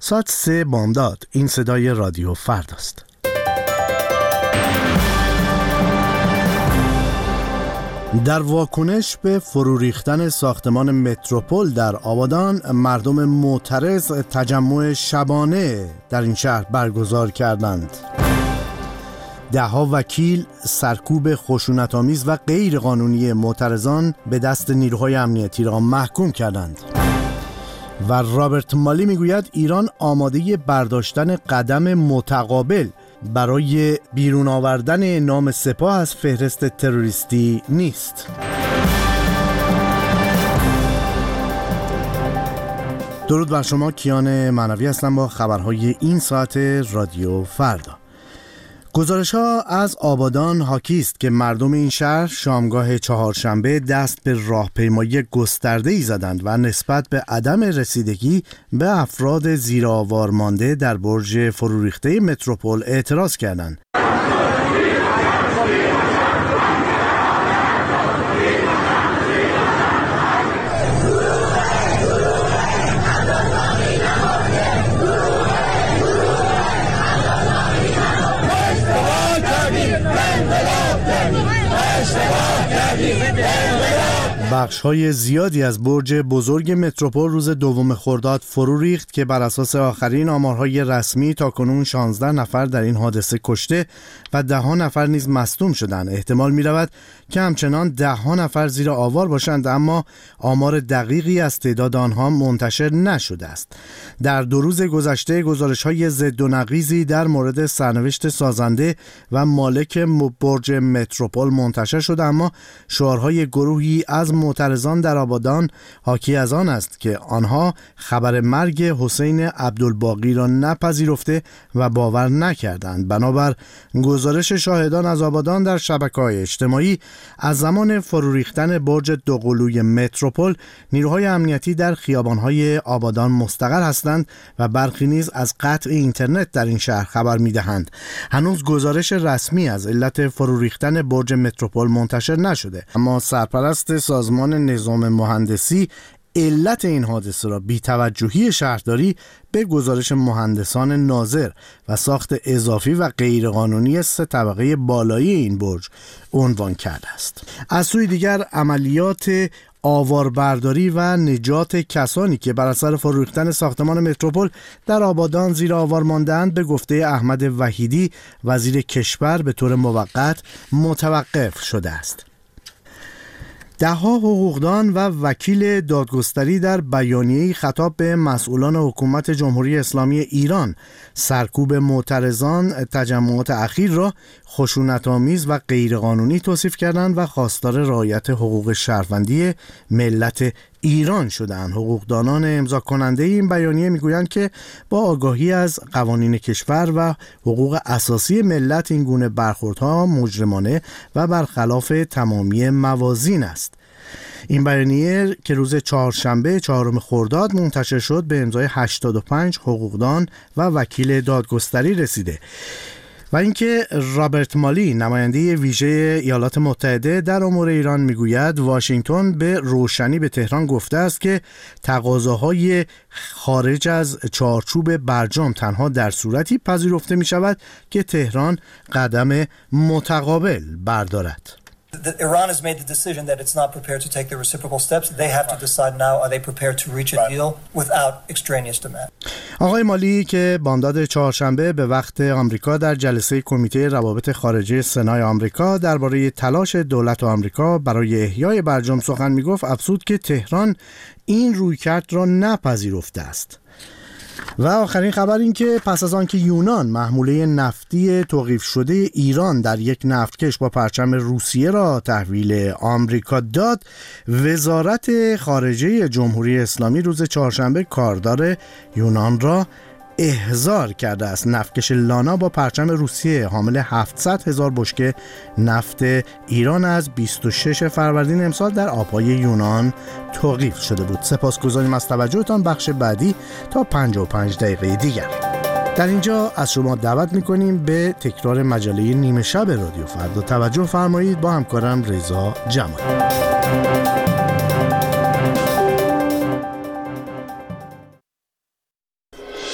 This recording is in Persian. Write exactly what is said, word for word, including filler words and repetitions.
ساعت سه بامداد. این صدای رادیو فرداست. در واکنش به فرو ریختن ساختمان متروپول در آبادان، مردم معترض تجمع شبانه در این شهر برگزار کردند. ده‌ها وکیل سرکوب خشونت‌آمیز و غیر قانونی معترضان به دست نیروهای امنیتی را محکوم کردند. و رابرت مالی میگوید ایران آماده برداشتن قدم متقابل برای بیرون آوردن نام سپاه از فهرست تروریستی نیست. درود بر شما، کیان معنوی هستم با خبرهای این ساعت رادیو فردا. گزارش‌ها از آبادان حاکی است که مردم این شهر شامگاه چهارشنبه دست به راهپیمایی گسترده‌ای زدند و نسبت به عدم رسیدگی به افراد زیرآوار مانده در برج فرو ریخته متروپول اعتراض کردند. بخش‌های زیادی از برج بزرگ متروپول روز دوم خرداد فرو ریخت که بر اساس آخرین آمارهای رسمی تاکنون شانزده نفر در این حادثه کشته و ده ها نفر نیز مصدوم شدند. احتمال می‌رود که همچنان ده ها نفر زیر آوار باشند، اما آمار دقیقی از تعداد آنها منتشر نشده است. در دو روز گذشته گزارش‌های ضد و نقیضی در مورد سرنوشت سازنده و مالک برج متروپول منتشر شده، اما شعارهای گروهی از معترضان در آبادان حاکی از آن است که آنها خبر مرگ حسین عبدالباقی را نپذیرفته و باور نکردند. بنابر گزارش شاهدان از آبادان در شبکه‌های اجتماعی، از زمان فرو ریختن برج دوقلوی متروپول نیروهای امنیتی در خیابان‌های آبادان مستقر هستند و برخی نیز از قطع اینترنت در این شهر خبر می‌دهند. هنوز گزارش رسمی از علت فرو ریختن برج متروپول منتشر نشده، اما سرپرست سازمان نظام مهندسی علت این حادثه را بی‌توجهی شهرداری به گزارش مهندسان ناظر و ساخت اضافی و غیرقانونی سه طبقه بالایی این برج عنوان کرده است. از سوی دیگر عملیات آواربرداری و نجات کسانی که بر اثر فرو ریختن ساختمان متروپول در آبادان زیر آوار ماندند به گفته احمد وحیدی وزیر کشور به طور موقت متوقف شده است. ده‌ها حقوقدان و وکیل دادگستری در بیانیه‌ای خطاب به مسئولان حکومت جمهوری اسلامی ایران سرکوب معترضان تجمعات اخیر را خشونت‌آمیز و غیرقانونی توصیف کردند و خواستار رعایت حقوق شهروندی ملت ایران شدند. حقوقدانان امضا کننده این بیانیه میگویند که با آگاهی از قوانین کشور و حقوق اساسی ملت این گونه برخوردها مجرمانه و برخلاف تمامی موازین است. این بیانیه که روز چهارشنبه چهارم خرداد منتشر شد به امضای هشتاد و پنج حقوقدان و وکیل دادگستری رسیده. و اینکه رابرت مالی نماینده ویژه ایالات متحده در امور ایران میگوید واشنگتن به روشنی به تهران گفته است که تقاضاهای خارج از چارچوب برجام تنها در صورتی پذیرفته می شود که تهران قدم متقابل بردارد. Iran has made the decision that it's not prepared to take the reciprocal steps. They have to decide now, are they prepared to reach a deal without extraneous demand. آقای مالی که بامداد چهارشنبه به وقت آمریکا در جلسه کمیته روابط خارجه سنای آمریکا درباره تلاش دولت آمریکا برای احیای برجام سخن میگفت، افزود که تهران این رویکرد را نپذیرفته است. و آخرین خبر این که پس از آن که یونان محموله نفتی توقیف شده ایران در یک نفتکش با پرچم روسیه را تحویل آمریکا داد، وزارت خارجه جمهوری اسلامی روز چهارشنبه کاردار یونان را احضار کرده است. نفتکش لانا با پرچم روسیه حامل هفتصد هزار بشکه نفت ایران از بیست و شش فروردین امسال در آبهای یونان توقیف شده بود. سپاسگزاریم از توجهتان. بخش بعدی تا پنجاه و پنج دقیقه دیگر. در اینجا از شما دعوت میکنیم به تکرار مجله نیمه شب رادیو فردا توجه فرمایید با همکارم رضا جمال.